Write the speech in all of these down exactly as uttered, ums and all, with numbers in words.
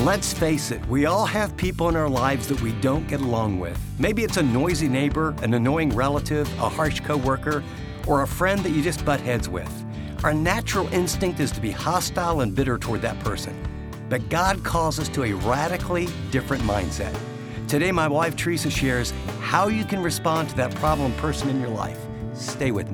Let's face it, we all have people in our lives that we don't get along with. Maybe it's a noisy neighbor, an annoying relative, a harsh coworker, or a friend that you just butt heads with. Our natural instinct is to be hostile and bitter toward that person. But God calls us to a radically different mindset. Today, my wife Teresa shares how you can respond to that problem person in your life. Stay with me.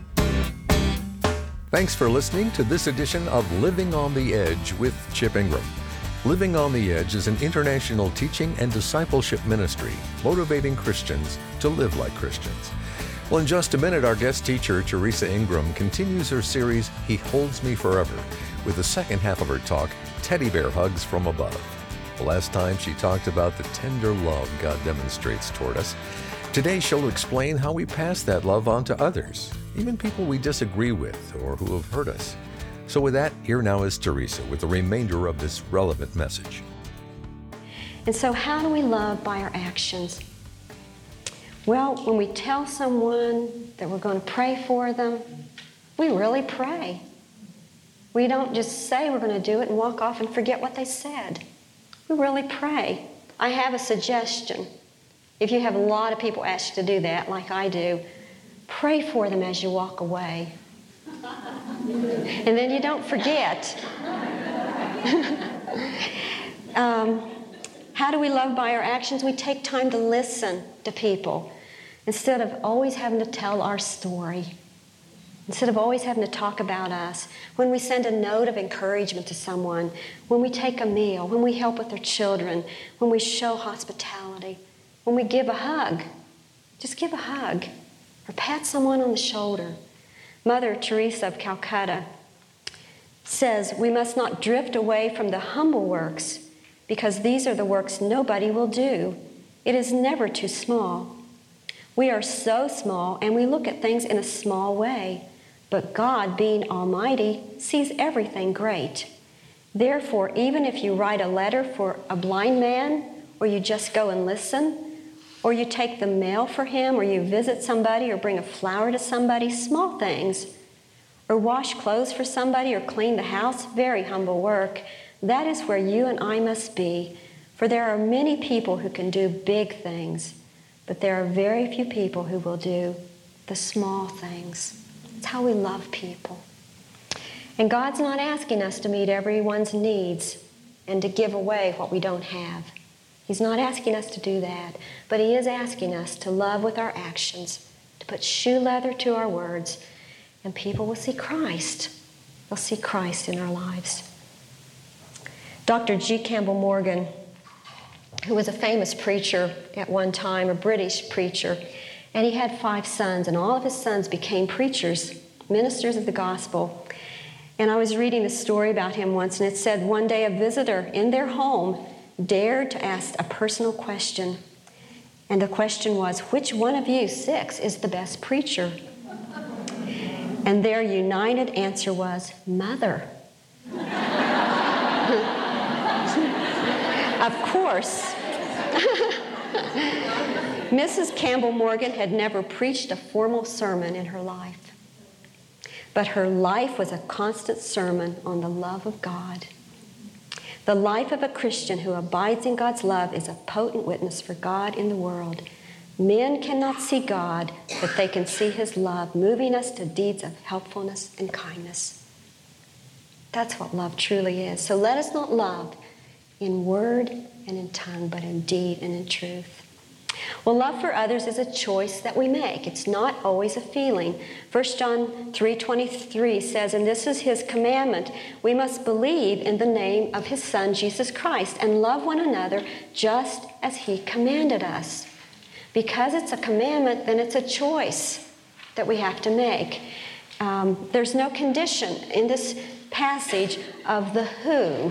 Thanks for listening to this edition of Living on the Edge with Chip Ingram. Living on the Edge is an international teaching and discipleship ministry motivating Christians to live like Christians. Well, in just a minute, our guest teacher, Teresa Ingram, continues her series, He Holds Me Forever, with the second half of her talk, Teddy Bear Hugs from Above. The last time she talked about the tender love God demonstrates toward us. Today, she'll explain how we pass that love on to others, even people we disagree with or who have hurt us. So with that, here now is Teresa with the remainder of this relevant message. And so how do we love by our actions? Well, when we tell someone that we're going to pray for them, we really pray. We don't just say we're going to do it and walk off and forget what they said. We really pray. I have a suggestion. If you have a lot of people ask you to do that, like I do, pray for them as you walk away. And then you don't forget. um, how do we love by our actions? We take time to listen to people instead of always having to tell our story, instead of always having to talk about us. When we send a note of encouragement to someone, when we take a meal, when we help with their children, when we show hospitality, when we give a hug, just give a hug or pat someone on the shoulder. Mother Teresa of Calcutta says, we must not drift away from the humble works because these are the works nobody will do. It is never too small. We are so small and we look at things in a small way, but God, being almighty, sees everything great. Therefore, even if you write a letter for a blind man, or you just go and listen, or you take the mail for him, or you visit somebody, or bring a flower to somebody, small things, or wash clothes for somebody, or clean the house, very humble work. That is where you and I must be, for there are many people who can do big things, but there are very few people who will do the small things. It's how we love people. And God's not asking us to meet everyone's needs and to give away what we don't have. He's not asking us to do that, but He is asking us to love with our actions, to put shoe leather to our words, and people will see Christ. They'll see Christ in our lives. Doctor G. Campbell Morgan, who was a famous preacher at one time, a British preacher, and he had five sons, and all of his sons became preachers, ministers of the gospel. And I was reading a story about him once, and it said one day a visitor in their home dared to ask a personal question. And the question was, which one of you six is the best preacher? And their united answer was, Mother. Of course, Missus Campbell Morgan had never preached a formal sermon in her life. But her life was a constant sermon on the love of God. The life of a Christian who abides in God's love is a potent witness for God in the world. Men cannot see God, but they can see His love moving us to deeds of helpfulness and kindness. That's what love truly is. So let us not love in word and in tongue, but in deed and in truth. Well, love for others is a choice that we make. It's not always a feeling. First John three twenty-three says, and this is His commandment, we must believe in the name of His Son, Jesus Christ, and love one another just as He commanded us. Because it's a commandment, then it's a choice that we have to make. Um, there's no condition in this passage of the who,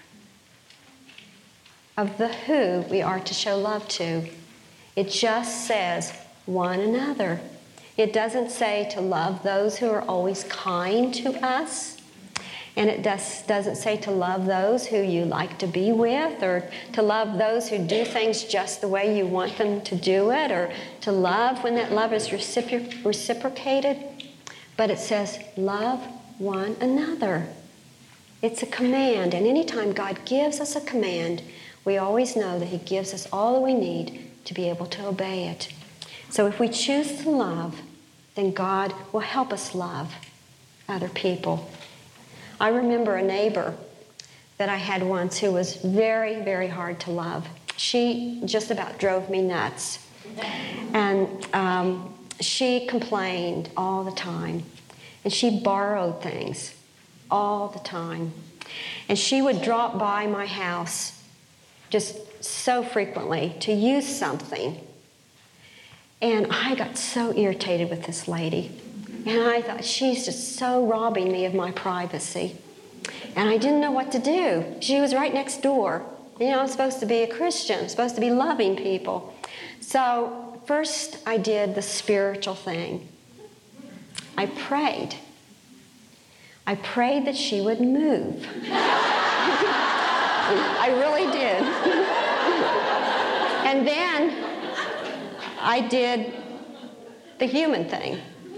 of the who we are to show love to. It just says one another. It doesn't say to love those who are always kind to us. And it does, doesn't say to love those who you like to be with, or to love those who do things just the way you want them to do it, or to love when that love is recipro- reciprocated. But it says love one another. It's a command, and anytime God gives us a command, we always know that He gives us all that we need to be able to obey it. So if we choose to love, then God will help us love other people. I remember a neighbor that I had once who was very, very hard to love. She just about drove me nuts. And um, she complained all the time. And she borrowed things all the time. And she would drop by my house just so frequently to use something. And I got so irritated with this lady. And I thought, she's just so robbing me of my privacy. And I didn't know what to do. She was right next door. You know, I'm supposed to be a Christian. I'm supposed to be loving people. So first I did the spiritual thing. I prayed. I prayed that she would move. I really did. And then I did the human thing,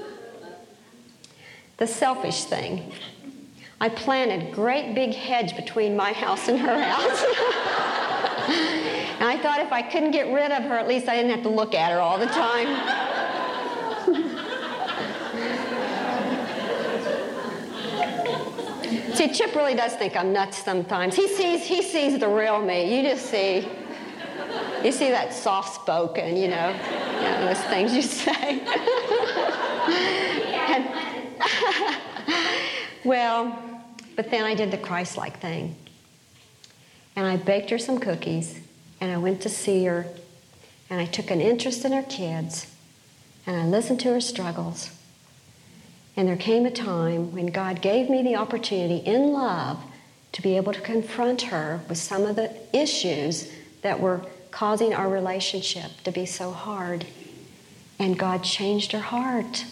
the selfish thing. I planted a great big hedge between my house and her house. And I thought if I couldn't get rid of her, at least I didn't have to look at her all the time. See, Chip really does think I'm nuts sometimes. He sees, he sees the real me. You just see, you see that soft-spoken, you know, you know, those things you say. And, well, but then I did the Christ-like thing. And I baked her some cookies, and I went to see her, and I took an interest in her kids, and I listened to her struggles. And there came a time when God gave me the opportunity in love to be able to confront her with some of the issues that were causing our relationship to be so hard. And God changed her heart.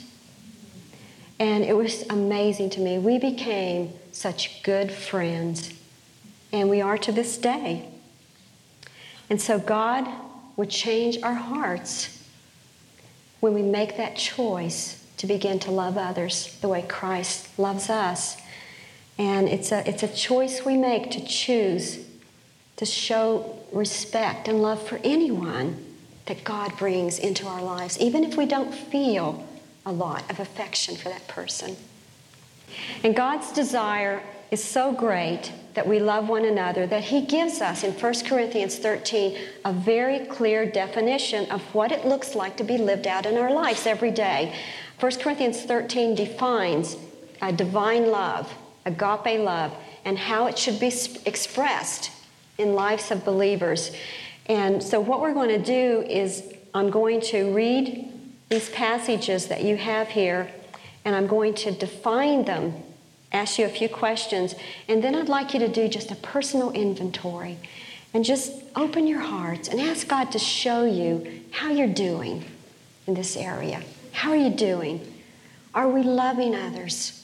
And it was amazing to me. We became such good friends. And we are to this day. And so God would change our hearts when we make that choice to begin to love others the way Christ loves us. And it's a, it's a choice we make to choose to show respect and love for anyone that God brings into our lives, even if we don't feel a lot of affection for that person. And God's desire is so great that we love one another that He gives us in First Corinthians thirteen a very clear definition of what it looks like to be lived out in our lives every day. First Corinthians thirteen defines a divine love, agape love, and how it should be expressed in lives of believers. And so what we're going to do is I'm going to read these passages that you have here, and I'm going to define them, ask you a few questions, and then I'd like you to do just a personal inventory and just open your hearts and ask God to show you how you're doing in this area. How are you doing? Are we loving others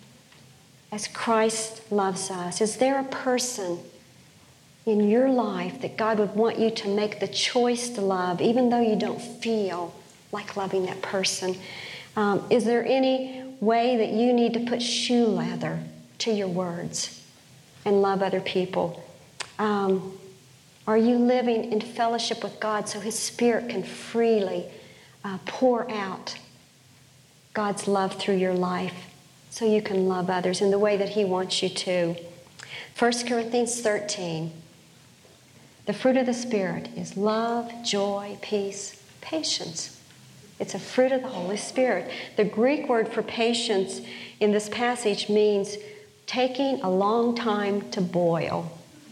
as Christ loves us? Is there a person in your life that God would want you to make the choice to love, even though you don't feel like loving that person? Um, is there any way that you need to put shoe leather to your words and love other people? Um, are you living in fellowship with God so His Spirit can freely uh, pour out God's love through your life so you can love others in the way that He wants you to? First Corinthians thirteen. The fruit of the Spirit is love, joy, peace, patience. It's a fruit of the Holy Spirit. The Greek word for patience in this passage means taking a long time to boil.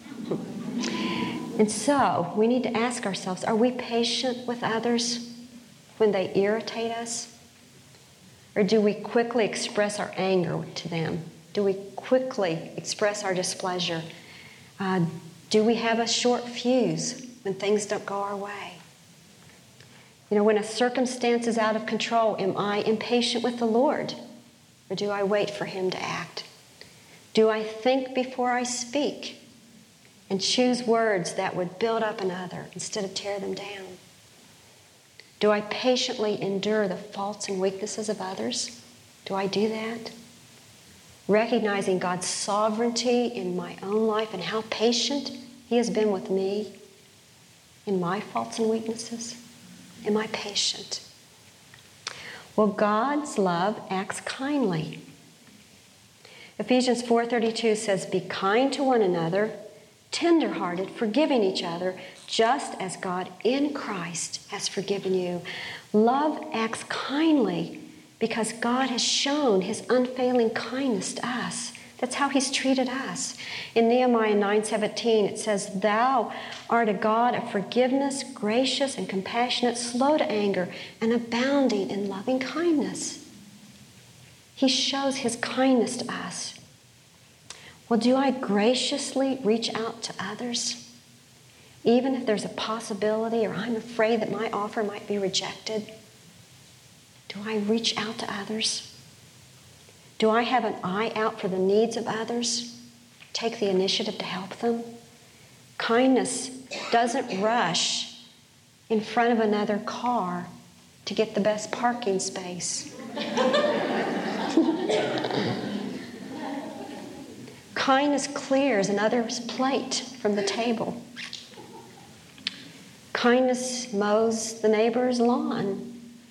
And so we need to ask ourselves, are we patient with others when they irritate us? Or do we quickly express our anger to them? Do we quickly express our displeasure? Uh, do we have a short fuse when things don't go our way? You know, when a circumstance is out of control, am I impatient with the Lord? Or do I wait for Him to act? Do I think before I speak and choose words that would build up another instead of tear them down? Do I patiently endure the faults and weaknesses of others? Do I do that? recognizing God's sovereignty in my own life and how patient He has been with me in my faults and weaknesses? Am I patient? Well, God's love acts kindly. Ephesians four thirty-two says, "Be kind to one another, tender-hearted, forgiving each other, just as God in Christ has forgiven you." Love acts kindly because God has shown His unfailing kindness to us. That's how He's treated us. In Nehemiah nine seventeen, it says, "Thou art a God of forgiveness, gracious and compassionate, slow to anger, and abounding in loving kindness." He shows His kindness to us. Well, do I graciously reach out to others? Even if there's a possibility or I'm afraid that my offer might be rejected? Do I reach out to others? Do I have an eye out for the needs of others? Take the initiative to help them? Kindness doesn't rush in front of another car to get the best parking space. Kindness clears another's plate from the table. Kindness mows the neighbor's lawn.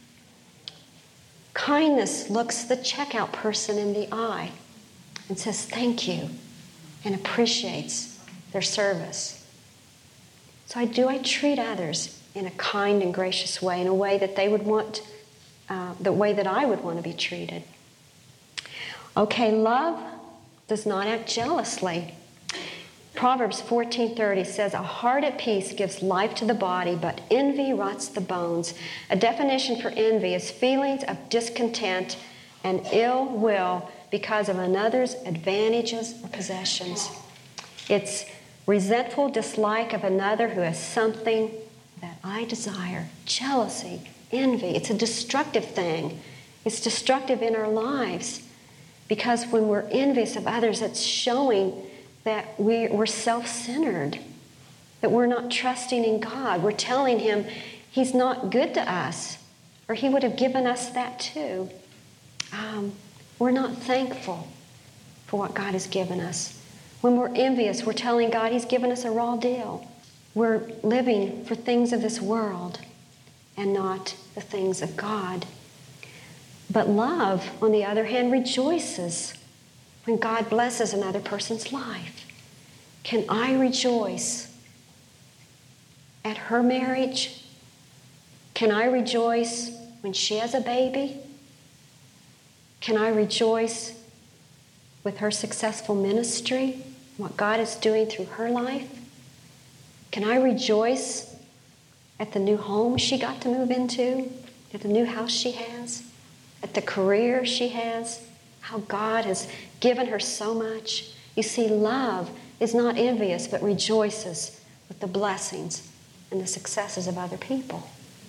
Kindness looks the checkout person in the eye and says thank you and appreciates their service. So I do I treat others in a kind and gracious way, in a way that they would want, uh, the way that I would want to be treated. Okay, love does not act jealously. Proverbs fourteen thirty says, "A heart at peace gives life to the body, but envy rots the bones." A definition for envy is feelings of discontent and ill will because of another's advantages or possessions. It's resentful dislike of another who has something that I desire. Jealousy, envy, it's a destructive thing. It's destructive in our lives because when we're envious of others, it's showing that we, we're self-centered, that we're not trusting in God. We're telling Him He's not good to us, or He would have given us that too. Um, we're not thankful for what God has given us. When we're envious, we're telling God He's given us a raw deal. We're living for things of this world and not the things of God. But love, on the other hand, rejoices when God blesses another person's life. Can I rejoice at her marriage? Can I rejoice when she has a baby? Can I rejoice with her successful ministry, what God is doing through her life? Can I rejoice at the new home she got to move into, at the new house she has, at the career she has? How God has given her so much. You see, love is not envious, but rejoices with the blessings and the successes of other people.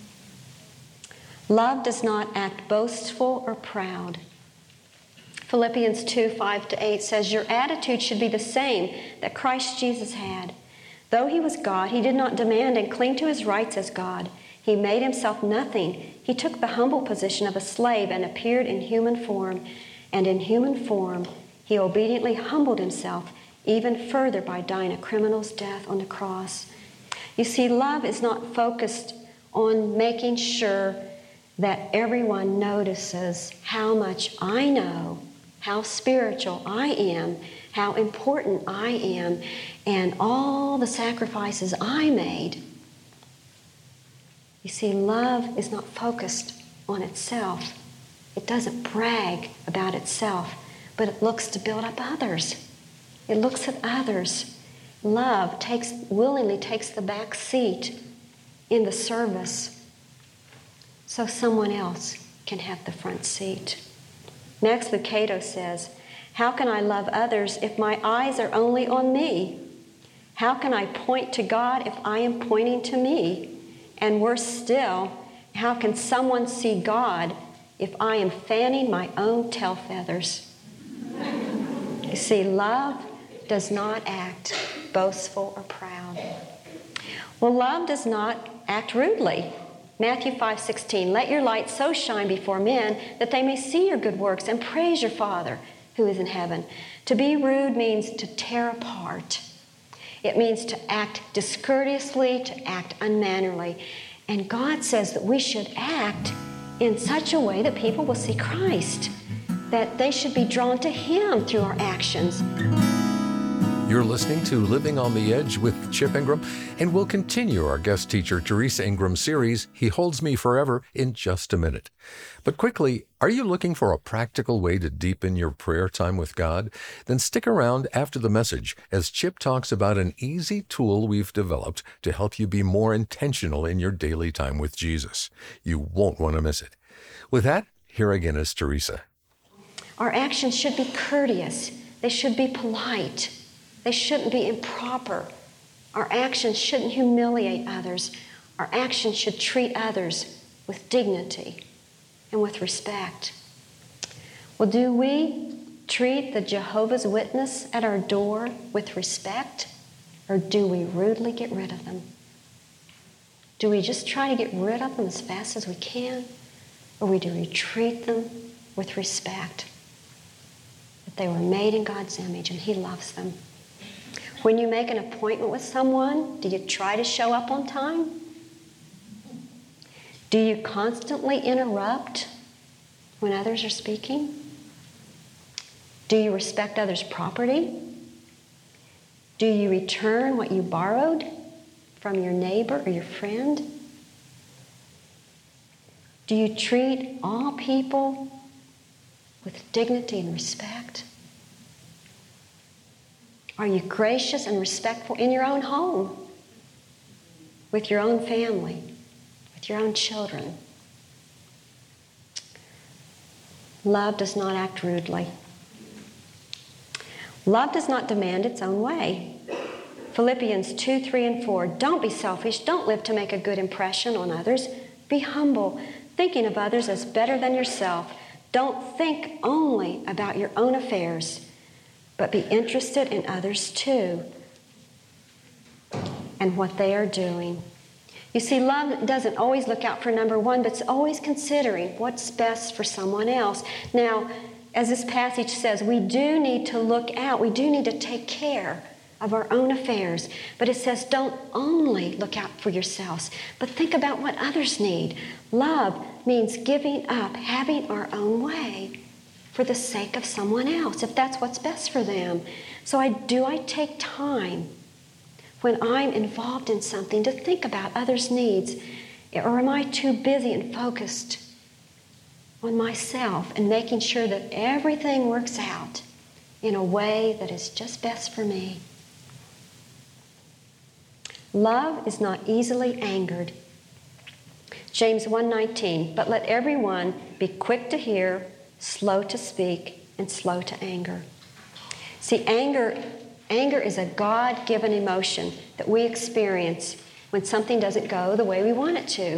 Love does not act boastful or proud. Philippians two, five to eight says, "Your attitude should be the same that Christ Jesus had. Though He was God, He did not demand and cling to His rights as God. He made Himself nothing. He took the humble position of a slave and appeared in human form. And in human form, He obediently humbled Himself even further by dying a criminal's death on the cross." You see, love is not focused on making sure that everyone notices how much I know, how spiritual I am, how important I am, and all the sacrifices I made. You see, love is not focused on itself. It doesn't brag about itself, but it looks to build up others. It looks at others. Love takes willingly takes the back seat in the service so someone else can have the front seat. Max Lucado says, "How can I love others if my eyes are only on me? How can I point to God if I am pointing to me? And worse still, how can someone see God if I am fanning my own tail feathers?" You see, love does not act boastful or proud. Well, love does not act rudely. Matthew five sixteen, "Let your light so shine before men that they may see your good works and praise your Father who is in heaven. To be rude means to tear apart. It means to act discourteously, to act unmannerly. And God says that we should act in such a way that people will see Christ, that they should be drawn to Him through our actions. You're listening to Living on the Edge with Chip Ingram, and we'll continue our guest teacher Teresa Ingram's series, He Holds Me Forever, in just a minute. But quickly, are you looking for a practical way to deepen your prayer time with God? Then stick around after the message as Chip talks about an easy tool we've developed to help you be more intentional in your daily time with Jesus. You won't want to miss it. With that, here again is Teresa. Our actions should be courteous. They should be polite. They shouldn't be improper. Our actions shouldn't humiliate others. Our actions should treat others with dignity and with respect. Well, do we treat the Jehovah's Witness at our door with respect, or do we rudely get rid of them? Do we just try to get rid of them as fast as we can, or do we treat them with respect? That they were made in God's image and He loves them. When you make an appointment with someone, do you try to show up on time? Do you constantly interrupt when others are speaking? Do you respect others' property? Do you return what you borrowed from your neighbor or your friend? Do you treat all people with dignity and respect? Are you gracious and respectful in your own home, with your own family, with your own children? Love does not act rudely. Love does not demand its own way. Philippians two, three, and four. Don't be selfish. Don't live to make a good impression on others. Be humble, thinking of others as better than yourself. Don't think only about your own affairs, but be interested in others too and what they are doing. You see, love doesn't always look out for number one, but it's always considering what's best for someone else. Now, as this passage says, we do need to look out. We do need to take care of our own affairs. But it says don't only look out for yourselves, but think about what others need. Love means giving up, having our own way for the sake of someone else, if that's what's best for them. So I do I take time when I'm involved in something to think about others' needs, or am I too busy and focused on myself and making sure that everything works out in a way that is just best for me? Love is not easily angered. James one nineteen, but let everyone be quick to hear, slow to speak, and slow to anger. See, anger, anger is a God-given emotion that we experience when something doesn't go the way we want it to,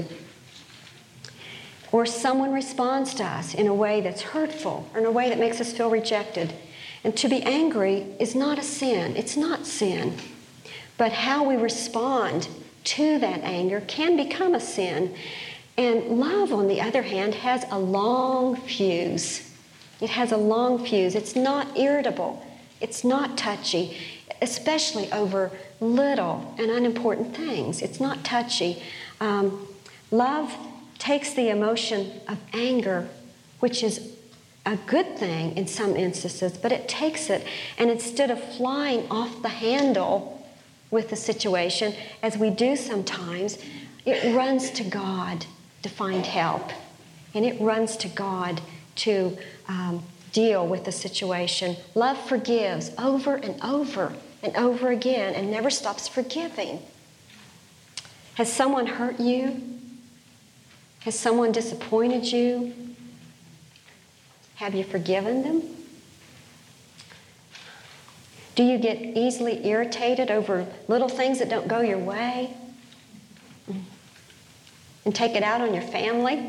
or someone responds to us in a way that's hurtful or in a way that makes us feel rejected. And to be angry is not a sin. It's not sin. But how we respond to that anger can become a sin. And love, on the other hand, has a long fuse. It has a long fuse. It's not irritable. It's not touchy, especially over little and unimportant things. It's not touchy. Um, love takes the emotion of anger, which is a good thing in some instances, but it takes it, and instead of flying off the handle with the situation, as we do sometimes, it runs to God to find help. And it runs to God to um, deal with the situation. Love forgives over and over and over again and never stops forgiving. Has someone hurt you? Has someone disappointed you? Have you forgiven them? Do you get easily irritated over little things that don't go your way and take it out on your family?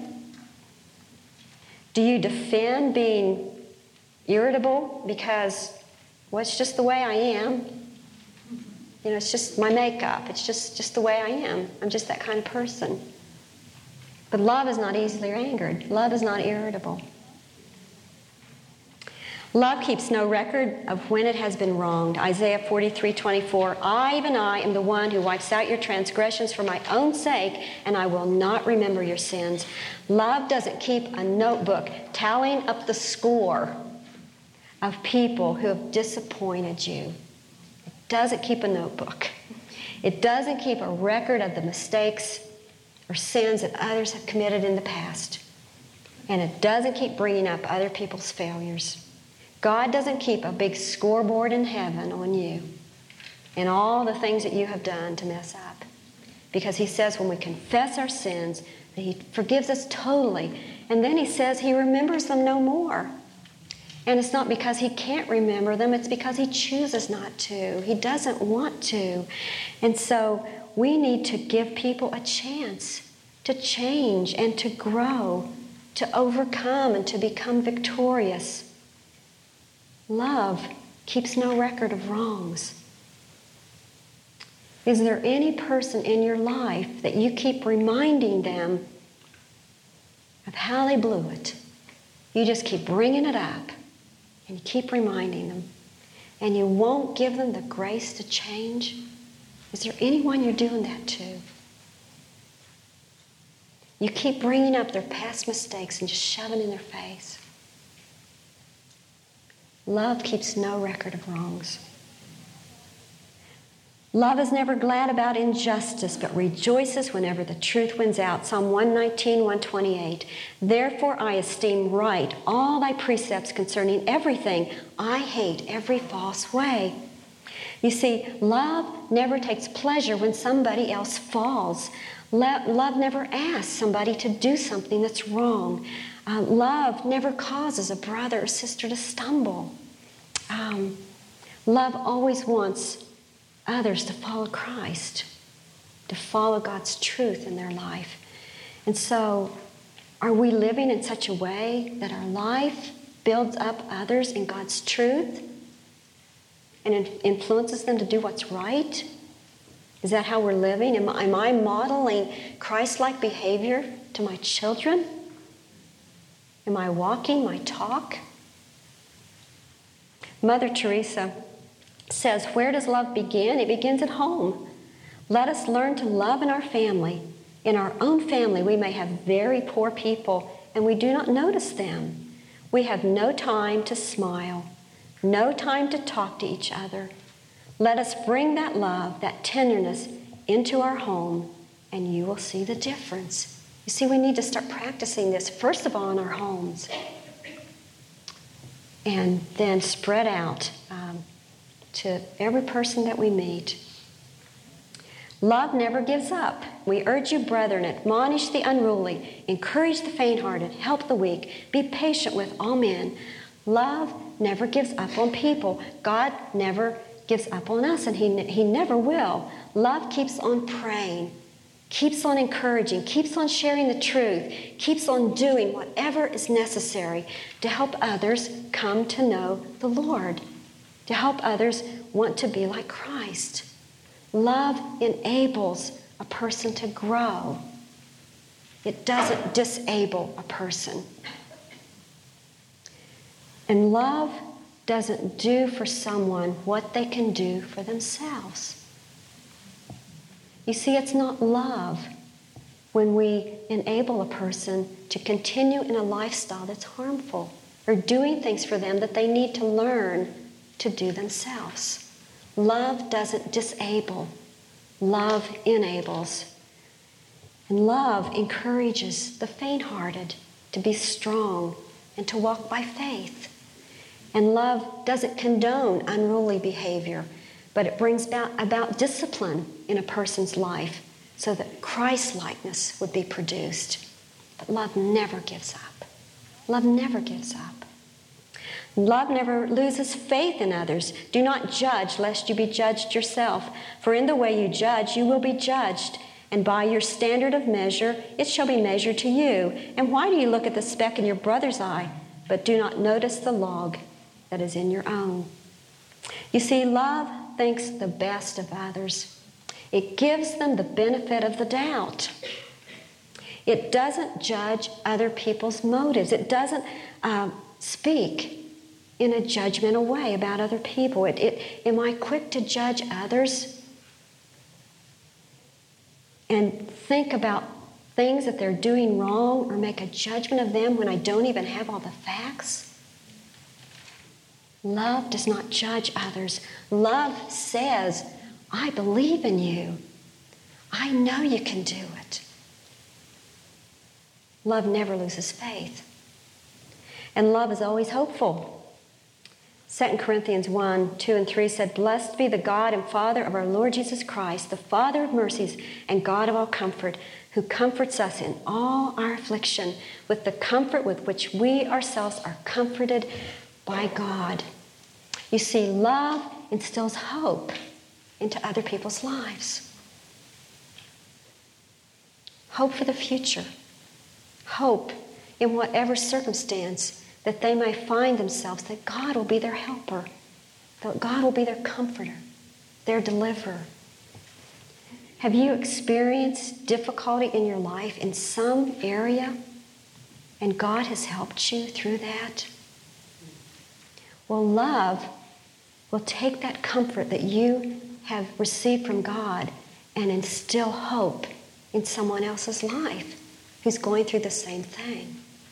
Do you defend being irritable because, well, it's just the way I am? You know, it's just my makeup. It's just, just the way I am. I'm just that kind of person. But love is not easily angered. Love is not irritable. Love keeps no record of when it has been wronged. Isaiah forty-three twenty-four, I, even I, am the one who wipes out your transgressions for my own sake, and I will not remember your sins. Love doesn't keep a notebook tallying up the score of people who have disappointed you. It doesn't keep a notebook. It doesn't keep a record of the mistakes or sins that others have committed in the past. And it doesn't keep bringing up other people's failures. God doesn't keep a big scoreboard in heaven on you and all the things that you have done to mess up. Because he says when we confess our sins, that he forgives us totally. And then he says he remembers them no more. And it's not because he can't remember them, it's because he chooses not to. He doesn't want to. And so we need to give people a chance to change and to grow, to overcome and to become victorious. Love keeps no record of wrongs. Is there any person in your life that you keep reminding them of how they blew it? You just keep bringing it up and you keep reminding them, and you won't give them the grace to change? Is there anyone you're doing that to? You keep bringing up their past mistakes and just shoving in their face. Love keeps no record of wrongs. Love is never glad about injustice, but rejoices whenever the truth wins out. Psalm one nineteen, one twenty-eight. Therefore I esteem right all thy precepts concerning everything. I hate every false way. You see, love never takes pleasure when somebody else falls. Love never asks somebody to do something that's wrong. Uh, love never causes a brother or sister to stumble. Um, love always wants others to follow Christ, to follow God's truth in their life. And so, are we living in such a way that our life builds up others in God's truth and influences them to do what's right? Is that how we're living? Am, am I modeling Christ-like behavior to my children? Am I walking my talk? Mother Teresa says, where does love begin? It begins at home. Let us learn to love in our family. In our own family, we may have very poor people, and we do not notice them. We have no time to smile, no time to talk to each other. Let us bring that love, that tenderness into our home, and you will see the difference. You see, we need to start practicing this, first of all, in our homes, and then spread out um, to every person that we meet. Love never gives up. We urge you, brethren, admonish the unruly, encourage the faint-hearted, help the weak, be patient with all men. Love never gives up on people. God never gives up on us, and he, he never will. Love keeps on praying, keeps on encouraging, keeps on sharing the truth, keeps on doing whatever is necessary to help others come to know the Lord, to help others want to be like Christ. Love enables a person to grow. It doesn't disable a person. And love doesn't do for someone what they can do for themselves. You see, it's not love when we enable a person to continue in a lifestyle that's harmful or doing things for them that they need to learn to do themselves. Love doesn't disable. Love enables. And love encourages the faint-hearted to be strong and to walk by faith. And love doesn't condone unruly behavior, but it brings about, about discipline in a person's life so that Christ-likeness would be produced. But love never gives up. Love never gives up. Love never loses faith in others. Do not judge, lest you be judged yourself. For in the way you judge, you will be judged. And by your standard of measure, it shall be measured to you. And why do you look at the speck in your brother's eye, but do not notice the log that is in your own? You see, love thinks the best of others. It gives them the benefit of the doubt. It doesn't judge other people's motives. It doesn't uh, speak in a judgmental way about other people? It, it, am I quick to judge others and think about things that they're doing wrong or make a judgment of them when I don't even have all the facts? Love does not judge others. Love says, I believe in you. I know you can do it. Love never loses faith. And love is always hopeful. Second Corinthians one, two, and three said, Blessed be the God and Father of our Lord Jesus Christ, the Father of mercies and God of all comfort, who comforts us in all our affliction with the comfort with which we ourselves are comforted by God. You see, love instills hope into other people's lives. Hope for the future. Hope in whatever circumstance that they may find themselves, that God will be their helper, that God will be their comforter, their deliverer. Have you experienced difficulty in your life in some area, and God has helped you through that? Well, love will take that comfort that you have received from God and instill hope in someone else's life who's going through the same thing.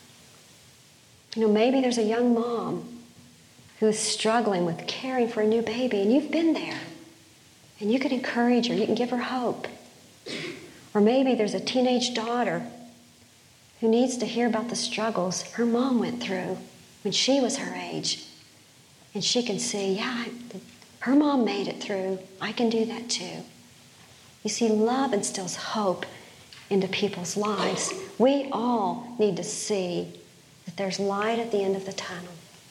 You know, maybe there's a young mom who's struggling with caring for a new baby, and you've been there. And you can encourage her. You can give her hope. Or maybe there's a teenage daughter who needs to hear about the struggles her mom went through when she was her age. And she can see, yeah, her mom made it through. I can do that too. You see, love instills hope into people's lives. We all need to see that there's light at the end of the tunnel.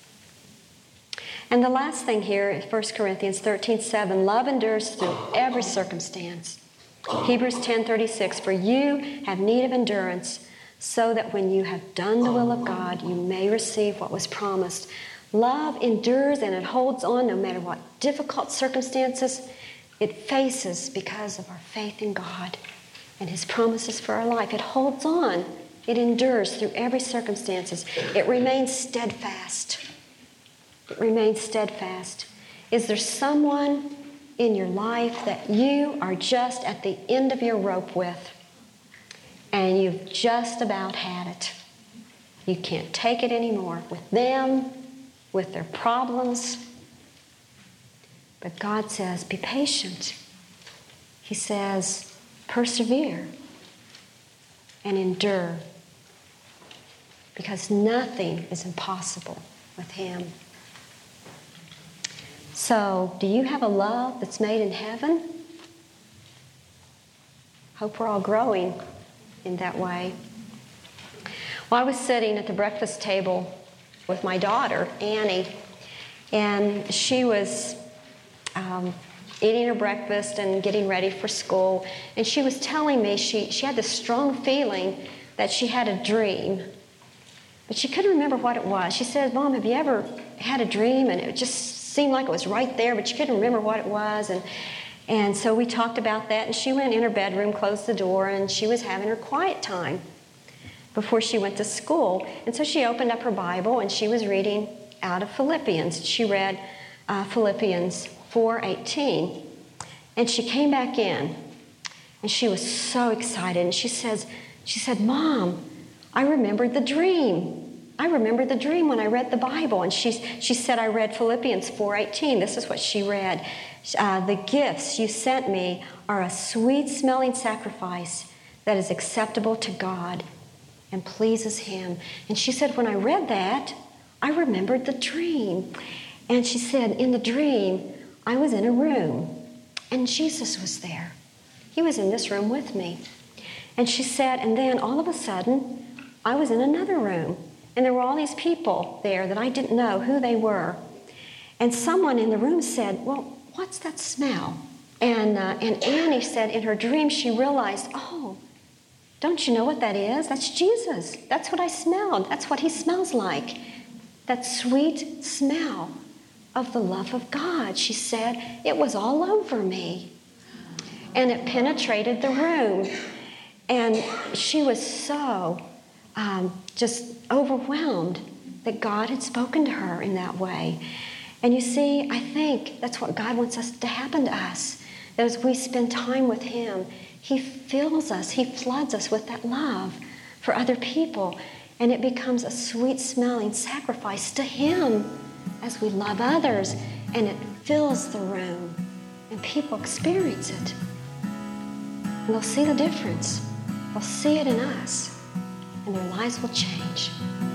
And the last thing here is First Corinthians thirteen seven. Love endures through every circumstance. Hebrews ten thirty-six. For you have need of endurance, so that when you have done the will of God, you may receive what was promised. Love endures and it holds on no matter what difficult circumstances it faces because of our faith in God and His promises for our life. It holds on. It endures through every circumstances. It remains steadfast. It remains steadfast. Is there someone in your life that you are just at the end of your rope with, and you've just about had it? You can't take it anymore with them, with their problems. But God says, be patient. He says, persevere and endure, because nothing is impossible with Him. So, do you have a love that's made in heaven? Hope we're all growing in that way. Well, I was sitting at the breakfast table with my daughter, Annie, and she was um, eating her breakfast and getting ready for school, and she was telling me she, she had this strong feeling that she had a dream, but she couldn't remember what it was. She said, Mom, have you ever had a dream and it just seemed like it was right there, but she couldn't remember what it was? And and so we talked about that, and she went in her bedroom, closed the door, and she was having her quiet time before she went to school. And so she opened up her Bible, and she was reading out of Philippians. She read uh, Philippians four eighteen, and she came back in, and she was so excited, and she says, she said, Mom, I remembered the dream. I remembered the dream when I read the Bible. And she, she said, I read Philippians four eighteen. This is what she read. Uh, the gifts you sent me are a sweet-smelling sacrifice that is acceptable to God and pleases Him. And she said, when I read that, I remembered the dream. And she said, in the dream, I was in a room, and Jesus was there. He was in this room with me. And she said, and then all of a sudden, I was in another room. And there were all these people there that I didn't know who they were. And someone in the room said, well, what's that smell? And, uh, and Annie said in her dream she realized, oh, don't you know what that is? That's Jesus. That's what I smelled. That's what He smells like. That sweet smell of the love of God. She said, it was all over me. And it penetrated the room. And she was so um, just overwhelmed that God had spoken to her in that way. And you see, I think that's what God wants us to happen to us. That as we spend time with Him, He fills us, He floods us with that love for other people. And it becomes a sweet-smelling sacrifice to Him as we love others. And it fills the room. And people experience it. And they'll see the difference. They'll see it in us. And their lives will change.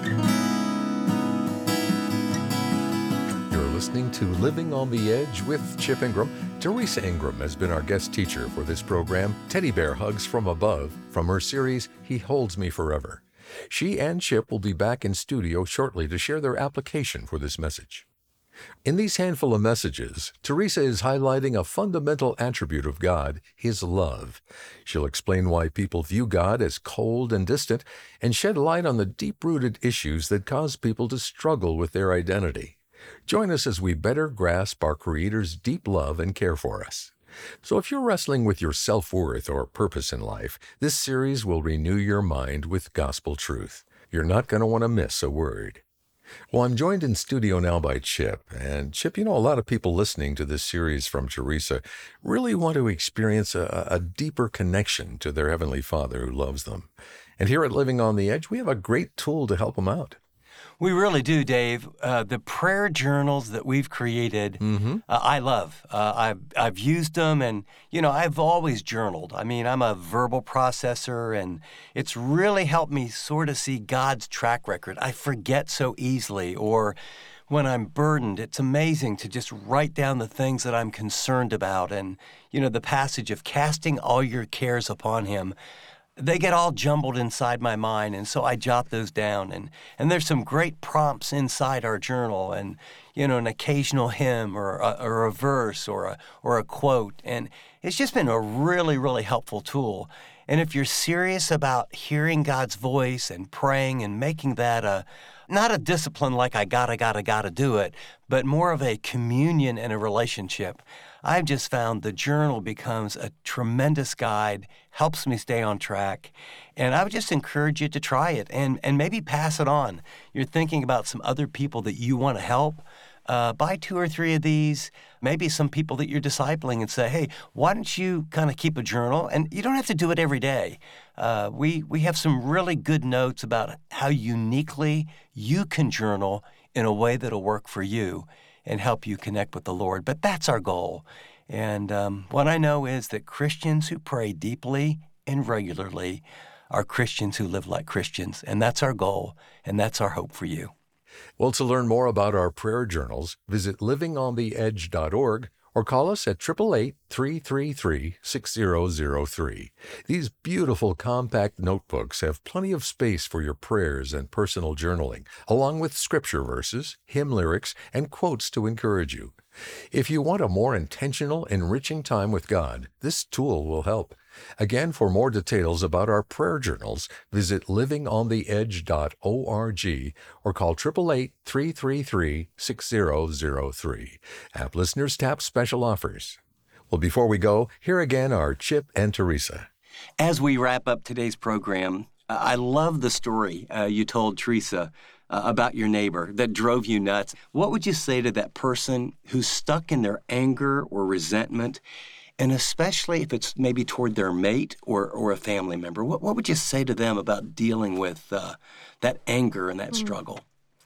Listening to Living on the Edge with Chip Ingram. Teresa Ingram has been our guest teacher for this program, Teddy Bear Hugs from Above, from her series, He Holds Me Forever. She and Chip will be back in studio shortly to share their application for this message. In these handful of messages, Teresa is highlighting a fundamental attribute of God, His love. She'll explain why people view God as cold and distant and shed light on the deep-rooted issues that cause people to struggle with their identity. Join us as we better grasp our Creator's deep love and care for us. So if you're wrestling with your self-worth or purpose in life, this series will renew your mind with gospel truth. You're not going to want to miss a word. Well, I'm joined in studio now by Chip. And Chip, you know, a lot of people listening to this series from Teresa really want to experience a, a deeper connection to their Heavenly Father who loves them. And here at Living on the Edge, we have a great tool to help them out. We really do, Dave. Uh, the prayer journals that we've created, mm-hmm. uh, I love. Uh, I've I've used them, and you know, I've always journaled. I mean, I'm a verbal processor, and it's really helped me sort of see God's track record. I forget so easily, or when I'm burdened, it's amazing to just write down the things that I'm concerned about, and you know, the passage of casting all your cares upon Him. They get all jumbled inside my mind, and so I jot those down. And, and there's some great prompts inside our journal, and you know, an occasional hymn or a, or a verse or a or a quote. And it's just been a really, really helpful tool. And if you're serious about hearing God's voice and praying and making that a not a discipline like I gotta, gotta, gotta do it, but more of a communion and a relationship, I've just found the journal becomes a tremendous guide, helps me stay on track, and I would just encourage you to try it and, and maybe pass it on. You're thinking about some other people that you want to help. Uh, buy two or three of these, maybe some people that you're discipling, and say, hey, why don't you kind of keep a journal? And you don't have to do it every day. Uh, we, we have some really good notes about how uniquely you can journal in a way that'll work for you and help you connect with the Lord. But that's our goal. And um, what I know is that Christians who pray deeply and regularly are Christians who live like Christians. And that's our goal, and that's our hope for you. Well, to learn more about our prayer journals, visit living on the edge dot org or call us at eight eight eight, three three three, six zero zero three. These beautiful compact notebooks have plenty of space for your prayers and personal journaling, along with scripture verses, hymn lyrics, and quotes to encourage you. If you want a more intentional, enriching time with God, this tool will help. Again, for more details about our prayer journals, visit living on the edge dot org or call eight eight eight, three three three, six zero zero three. App listeners tap special offers. Well, before we go, here again are Chip and Teresa. As we wrap up today's program, uh, I love the story uh, you told Teresa uh, about your neighbor that drove you nuts. What would you say to that person who's stuck in their anger or resentment? And especially if it's maybe toward their mate or, or a family member, what, what would you say to them about dealing with uh, that anger and that struggle?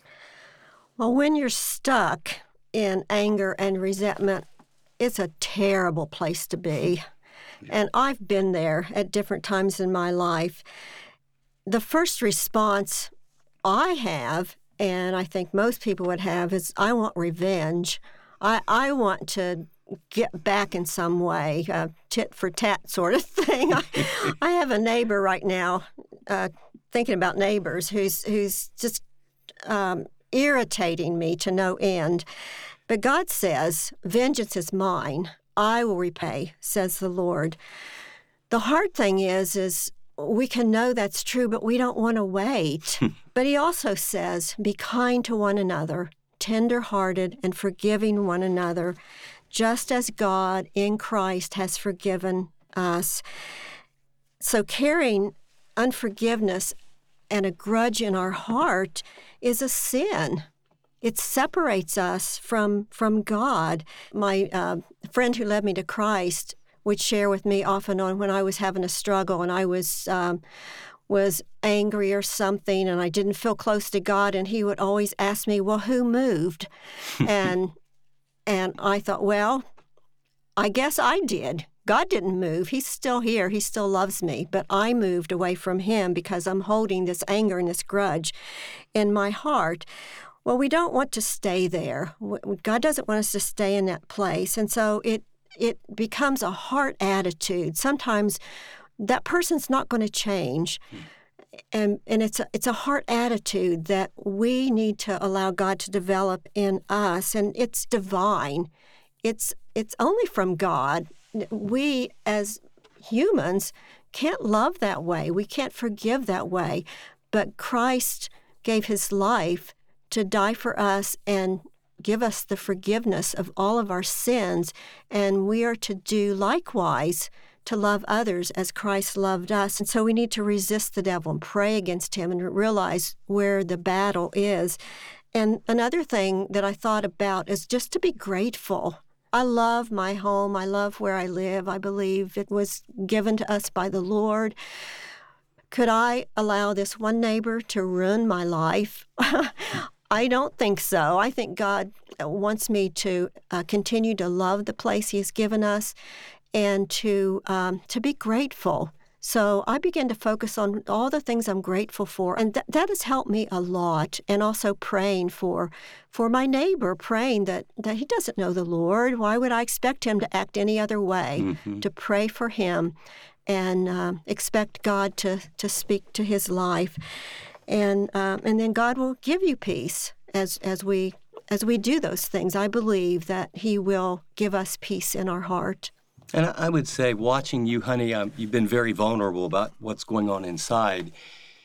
Well, when you're stuck in anger and resentment, it's a terrible place to be. And I've been there at different times in my life. The first response I have, and I think most people would have, is I want revenge. I, I want to get back in some way, uh, tit for tat sort of thing. I, I have a neighbor right now, uh, thinking about neighbors, who's who's just um, irritating me to no end. But God says, vengeance is mine. I will repay, says the Lord. The hard thing is, is we can know that's true, but we don't want to wait. But he also says, be kind to one another, tender-hearted and forgiving one another, just as God in Christ has forgiven us. So carrying unforgiveness and a grudge in our heart is a sin. It separates us from from God. My uh, friend who led me to Christ would share with me off and on when I was having a struggle and I was um, was angry or something and I didn't feel close to God, and he would always ask me, well, who moved? and and I thought, well, I guess I did. God didn't move. He's still here. He still loves me. But I moved away from him because I'm holding this anger and this grudge in my heart. Well, we don't want to stay there. God doesn't want us to stay in that place. And so it it becomes a heart attitude. Sometimes that person's not going to change. And and it's a, it's a heart attitude that we need to allow God to develop in us. And it's divine. It's it's only from God. We as humans can't love that way. We can't forgive that way. But Christ gave his life to die for us and give us the forgiveness of all of our sins. And we are to do likewise, to love others as Christ loved us. And so we need to resist the devil and pray against him and realize where the battle is. And another thing that I thought about is just to be grateful. I love my home. I love where I live. I believe it was given to us by the Lord. Could I allow this one neighbor to ruin my life? I don't think so. I think God wants me to uh, continue to love the place he has given us and to um, to be grateful. So I began to focus on all the things I'm grateful for, and th- that has helped me a lot. And also praying for for my neighbor, praying that, that he doesn't know the Lord. Why would I expect him to act any other way? Mm-hmm. To pray for him and uh, expect God to, to speak to his life. And um, and then God will give you peace as as we as we do those things. I believe that he will give us peace in our heart. And I would say, watching you, honey, um, you've been very vulnerable about what's going on inside,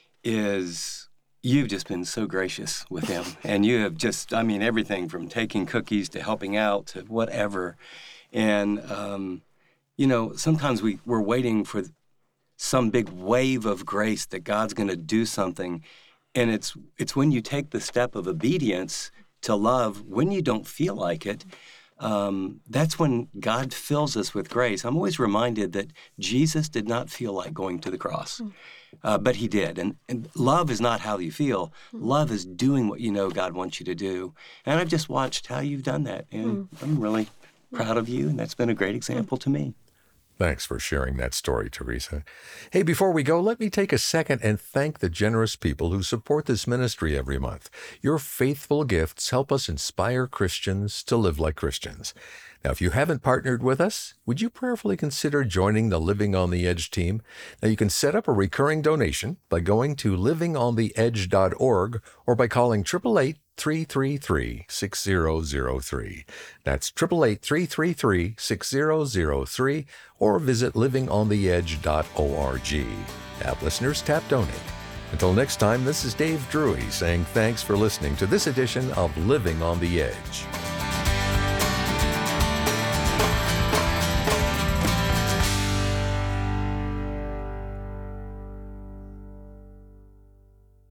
is you've just been so gracious with him. And you have just, I mean, everything from taking cookies to helping out to whatever. And, um, you know, sometimes we, we're waiting for some big wave of grace that God's going to do something. And it's it's when you take the step of obedience to love, when you don't feel like it, um, that's when God fills us with grace. I'm always reminded that Jesus did not feel like going to the cross, uh, but he did. And, and love is not how you feel. Love is doing what you know God wants you to do. And I've just watched how you've done that. And I'm really proud of you, and that's been a great example to me. Thanks for sharing that story, Teresa. Hey, before we go, let me take a second and thank the generous people who support this ministry every month. Your faithful gifts help us inspire Christians to live like Christians. Now, if you haven't partnered with us, would you prayerfully consider joining the Living on the Edge team? Now, you can set up a recurring donation by going to living on the edge dot org or by calling eight eight eight, three three three, six zero zero three. That's eight eight eight, three three three, six zero zero three, or visit living on the edge dot org. App listeners, tap donate. Until next time, this is Dave Drury saying thanks for listening to this edition of Living on the Edge.